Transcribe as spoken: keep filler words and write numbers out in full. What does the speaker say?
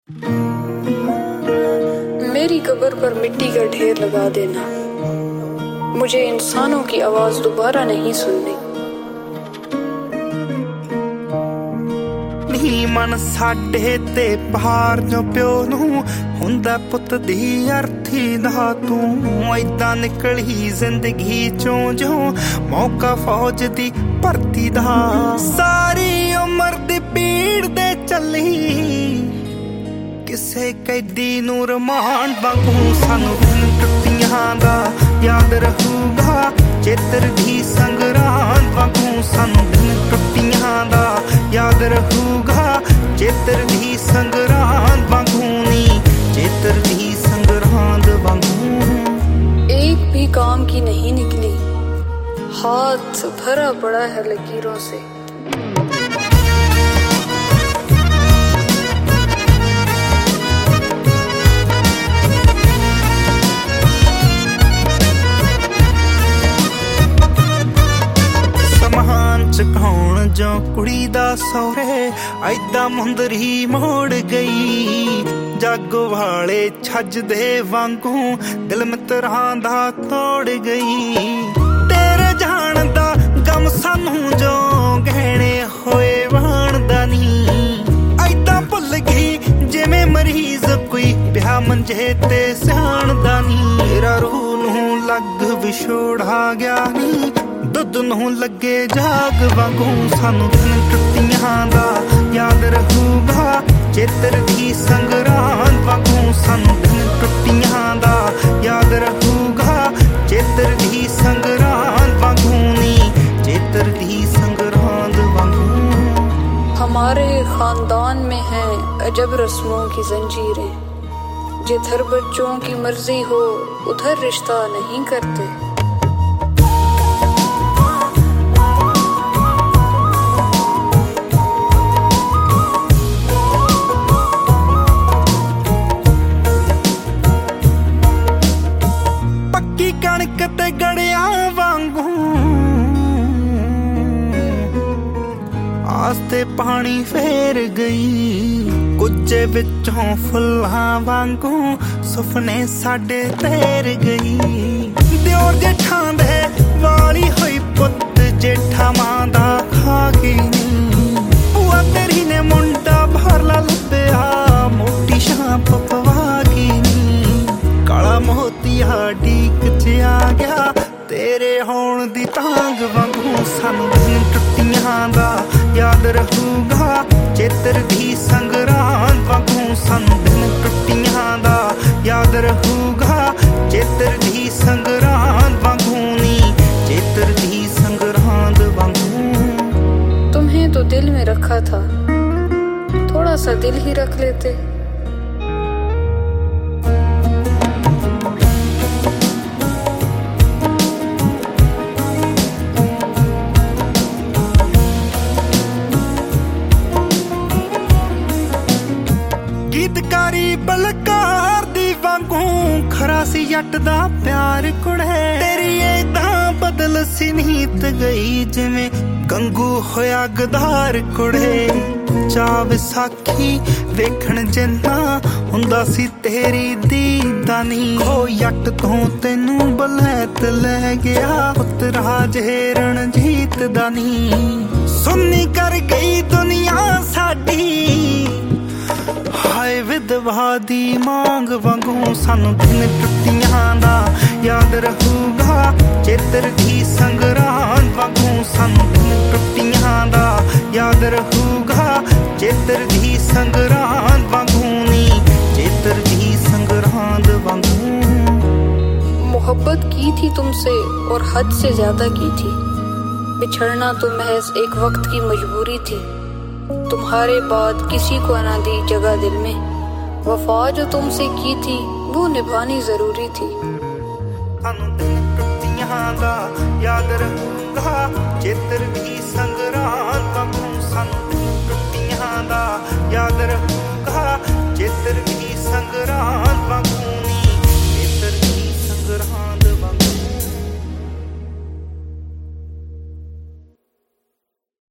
मेरी कब्र पर मिट्टी का ढेर लगा देना, मुझे इंसानों की आवाज दोबारा नहीं सुननी। नी मन साडे ते पहाड़ जो प्यो नू हुंदा पुत दी अर्थी दा तू ऐदां निकली जिंदगी चों जो मौका फौज दी भर्ती दा। सारी उम्र दी पीड़ दे चली किसे कैदी नू रमान वांगू सानू दिन टुट्टियां दा याद रहूगा चेतर दी संगरांद वांगू सानू दिन टुट्टियां दा याद रहूगा चेतर दी संगरांद वांगू नी चेतर दी संगरांद वांगू। एक भी काम की नहीं निकली, हाथ भरा पड़ा है लकीरों से। चकाउण जो कुड़ी दा सौरे ऐदा मुंदरी मोड़ गई जागो वाले छज दे वांगू दिल मित्रां दा तोड़ गई। तेरे जान दा गम सानू जो गहने होए वाणदा नी ऐदा भुल गई जिवें मरीज कोई ब्याह मंजे ते सियाणदा नी। तेरा रूह नू लग विछोड़ा गया नी दुध नू लगे जाग वांगू सानू दिन टुट्टियां दा याद रहूगा चेतर दी संगरांद वांगू सानू दिन टुट्टियां दा याद रहूगा चेतर दी संगरांद वांगू नी चेतर दी संगरांद वांगू। हमारे खानदान में है अजब रस्मों की जंजीरें, जिधर बच्चों की मर्जी हो उधर रिश्ता नहीं करते। कणक ते गड़िया वांगू आस्ते पानी फेर गई कुछ विचों फुल्लां वांगू सुपने साडे तेर गई। दियोर जेठां दे वाली होई पुत जेठा मां दा खा गई बुआ तेरी ने मुंडा भरला लुबिया मोटी शांप पवा गई। काला मोतिया डीक च आ गया तेरे होण दी तांग वांगू सानू दिन टुट्टियां दा याद रहूगा चेतर दी संगरांद वांगू सानू दिन टुट्टियां दा याद रहूगा चेतर दी संगरांद वांगू नी चेतर दी संगरांद वांगू। तुम्हें तो दिल में रखा था, थोड़ा सा दिल ही रख लेते। गीतकारी बलकार दी वांगू खरा सी जट दा प्यार कुड़े तेरी ऐदां बदल सी नीत गई जिवें गंगू होया गदार कुड़े। चा विसाखी वेखण जिन्ना हुंदा सी तेरी दीदानी हो जट तो तेनू बलैत लै गया पुत्रा जेरण जीत दानी। सुन्नी कर गई दुनिया साडी हाय विधवा दी मांग वांगू सानू दिन टुट्टियां दा याद रहूगा चेतर दी संगरांद वांगू सानू दिन टुट्टियां दा याद रहूगा चेतर दी संगरांद वांगू नी चेतर दी संगरांद वांगू। मोहब्बत की थी तुमसे और हद से ज्यादा की थी, बिछड़ना तो महज एक वक्त की मजबूरी थी। तुम्हारे बाद किसी को ना दी जगह दिल में, वफा जो तुमसे की थी वो निभानी जरूरी थी। सानू दिन टुट्टियां दा याद रहूगा चेतर दी संगरांद